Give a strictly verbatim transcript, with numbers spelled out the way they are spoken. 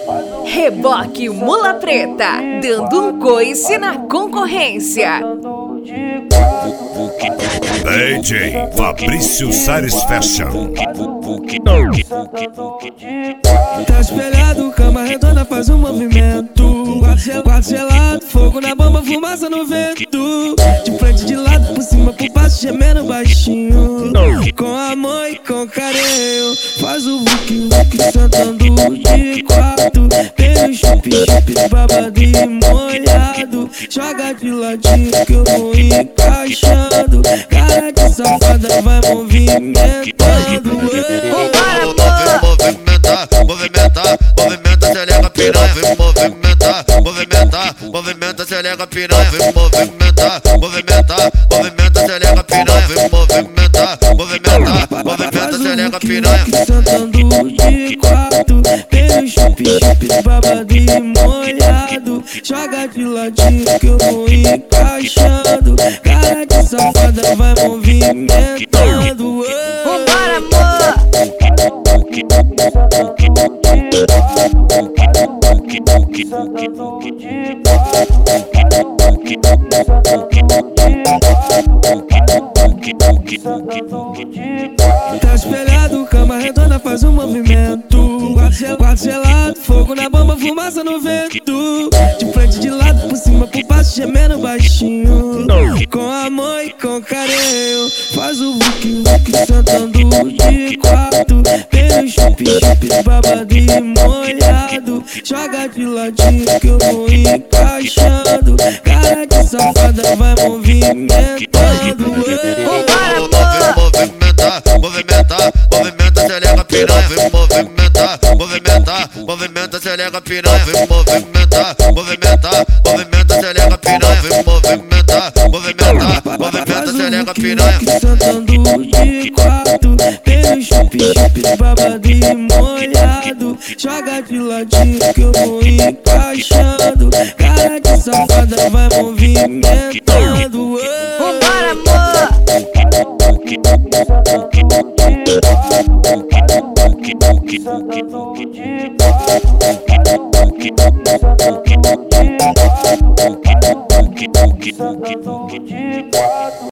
Reboque Mula Preta, dando um coice na concorrência. D J Fabrício Sares Fashion. Tá espelhado, cama redonda faz um movimento. Quarto gelado, fogo na bomba, fumaça no vento. De frente, de lado, por cima, por baixo, gemendo baixinho. Com amor e com carinho, faz o vuki vuki sentando de quatro. Tem o chup chup babado e molhado. Joga de ladinho que eu vou encaixando. Cara de safada vai movimentando. Movimenta, movimenta, movimenta, selega piranha. Movimenta, movimenta, movimenta, selega piranha. Movimenta, movimenta, movimenta, selega piranha. Movimenta, movimenta, movimenta, selega piranha. Sentando de quatro, tem o chup chup babado e molhado. Joga de ladinho que eu vou encaixando. Cara de safada vai movimentando. Vambora, amor! Tá espelhado, cama redonda faz um movimento. Quarto gelado, fogo na bomba, fumaça no vento. De frente, de lado, por cima, por baixo, gemendo baixinho. Com amor e com carinho, faz o vuki vuki sentando de quatro. Tem o chup chup babado e molhado. Joga de ladinho que eu vou encaixando. Cara de safada vai movimentando. Movimenta, movimenta, movimenta, selega piranha. Movimenta, movimenta, movimenta, selega piranha. Movimenta, movimenta, movimenta, selega piranha. Movimenta, movimenta, movimenta, selega piranha. Sentando de quatro, tem o chup chup babado e molhado. Joga de ladinho que eu vou encaixando. Cara de safada vai movimentando. Vambora, amor! Sentando de quatro.